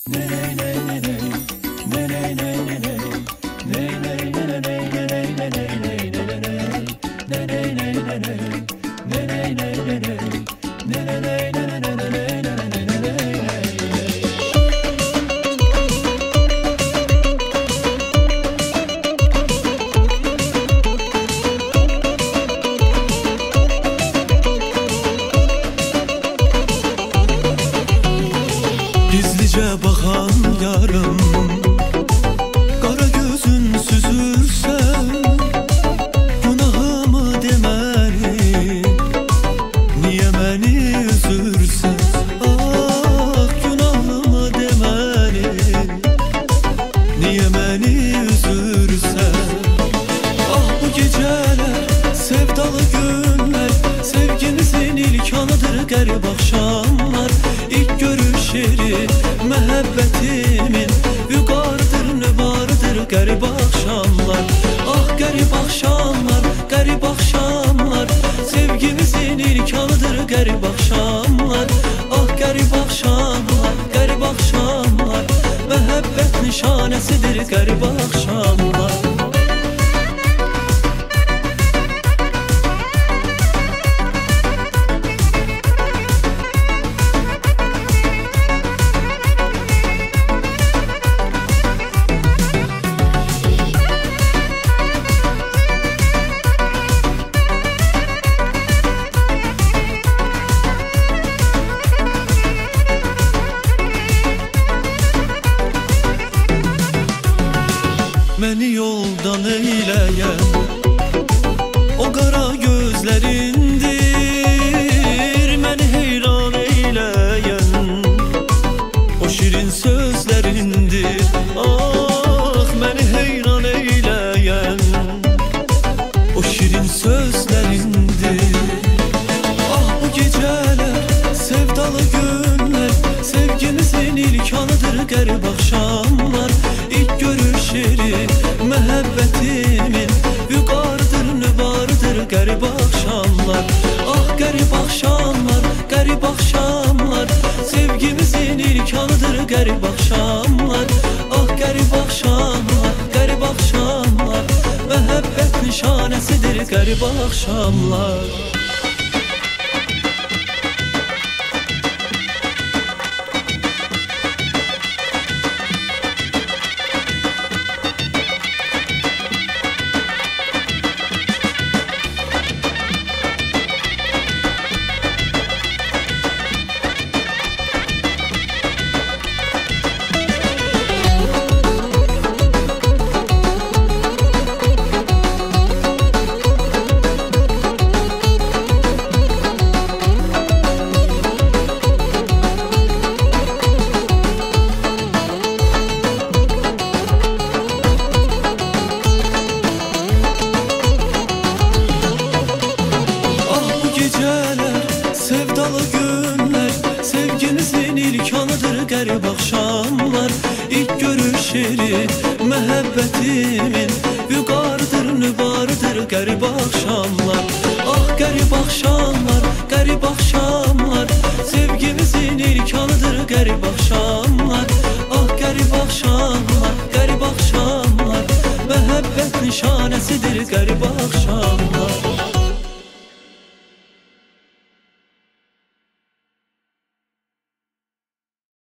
Gizlice bakan yarım, kara gözün süzülse günahımı demeli, niye beni üzürsen? Ah günahımı demeli, niye beni üzürsen? Ah bu geceler sevdalı günler, sevgimizin ilk anıdır garip akşamlar. İlk görüş yeri mehabbetimin yukarıdır nübarıdır garip akşamlar. Ah garip akşamlar, garip akşamlar, sevgimizin ilk anıdır garip akşamlar. Ah garip akşamlar, garip akşamlar, mehabbet nişanesidir garip akşamlar. Beni yoldan eyleyen o kara gözlerindir, beni heyran eyleyen o şirin sözlerindir. Ah beni heyran eyleyen o şirin sözlerindir. Ah bu geceler sevdalı günler, sevgimizin ilk anıdır garip akşamlar. İlk görüş yeri mehabbetimin yukarıdır nübarıdır garip akşamlar. Ah garip akşamlar, garip akşamlar, sevgimizin ilk anıdır garip akşamlar. Ah garip akşamlar, garip akşamlar, mehabbet nişanesidir garip akşamlar. Sevdalı günler, sevgimizin ilk anıdır garip akşamlar. İlk görüş yeri mehabbetimin yukarıdır nübarıdır garip akşamlar. Ah garip akşamlar, garip akşamlar, sevgimizin ilk anıdır garip akşamlar. Ah garip akşamlar, garip akşamlar, mehabbet nişanesidir garip akşamlar.